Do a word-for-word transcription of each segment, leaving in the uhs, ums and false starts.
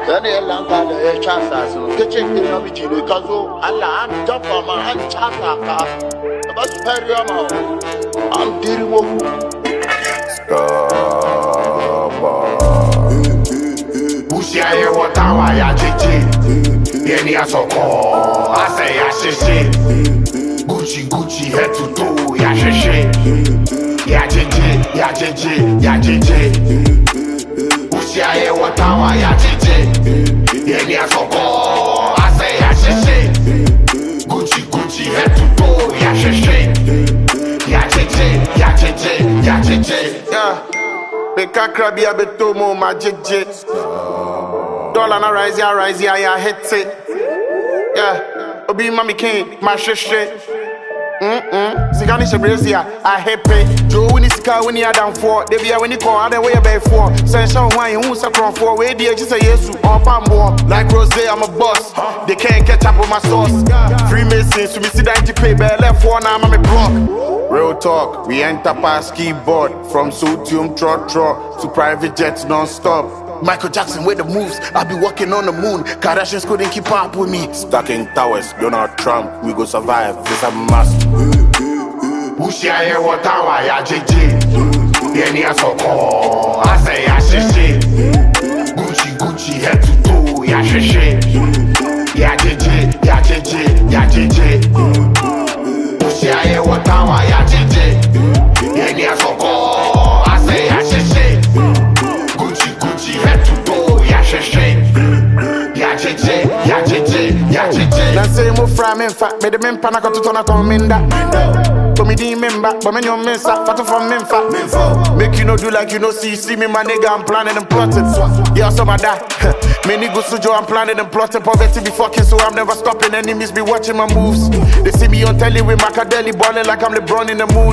Any lanka the chance so kitchen in a meeting because Allah and jump on my hand chaka. About Periama. I'm dealing with Busia ye watawa ya chichi. Yeni asoko. I say ya shishi. Gucci Gucci head to toe ya shishi. Ya chichi, ya chichi, ya chichi. Busia ye watawa ya chichi. Yeni asoko. I say ya shishi. Gucci Gucci head to toe ya shishi. Ya chichi, ya chichi, ya chichi. Yeah. Beka krabi a beto mo ma jeje. Dollar na rise ya rise ya ya hit it. Yeah, Obi Mami King, my sheshe. Mm-mm. Sigani Shabrizia, I hate pay. Joe Winnie Sika when you down for. They be a when you call, I don't way by four. Sensation wine, who's a crown for? Where they just say yes, on Pambo. Like Rose, I'm a boss. They can't catch up with my sauce. Freemasons, so me see that you pay by left one, I'm a block. Real talk, we enter past keyboard. From Sodium trot trot to private jets non-stop. Michael Jackson with the moves, I be walking on the moon. Kardashians couldn't keep up with me. Stuck in towers, Donald Trump, we go survive, this a must. Busia ye watawa ya jeje. Yeni asoko, I say ya shishi. Gucci Gucci head to toe ya shishi. Ya jeje, ya jeje, ya jeje. Busia ye watawa ya jeje. Yeni asoko, I say ya shishi. Gucci Gucci head to toe ya shishi. Ya jeje, ya jeje, ya jeje. Na say mo fra me fa, me de me pana ko to na kominda. Me di member, but me no mensa, fat from Memphis. Make you no do like you no see, see me my nigga, I'm planning and plotting. Yeah, some of that. Me niggas sujo, I'm planning and plotting. Poverty be fucking, so I'm never stopping. Enemies be watching my moves. They see me on telly with Macadeli balling like I'm LeBron in the mood.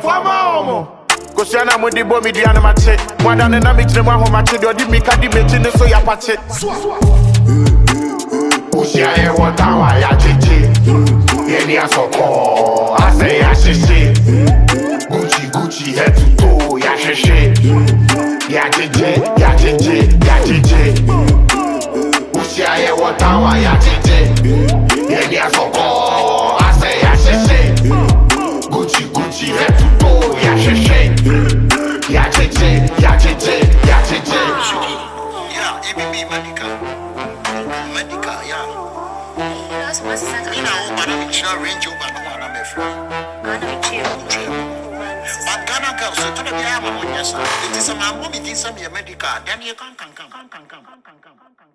Cause you're not with the boy, me the animal check. More than an image, one home match, or did me caddy mention, so ya patch it. Busia ye watawa ya jeje. Yeni asoko, I say ya shishi. Gucci Gucci head to toe ya shishi. Ya jeje, ya jeje, ya jeje. Busia ye watawa ya jeje. Yeni asoko, I say ya shishi. Gucci Gucci head to toe ya shishi. Ya jeje, ya jeje, ya jeje. yeah, A B B medical. Medical, yeah. You know, but I'm sure range over no one I'm afraid. But Ghana girls, so to the Yama, yes, sir. It is a man who be some medical, then you can come, come, come, come, come, come, come, come.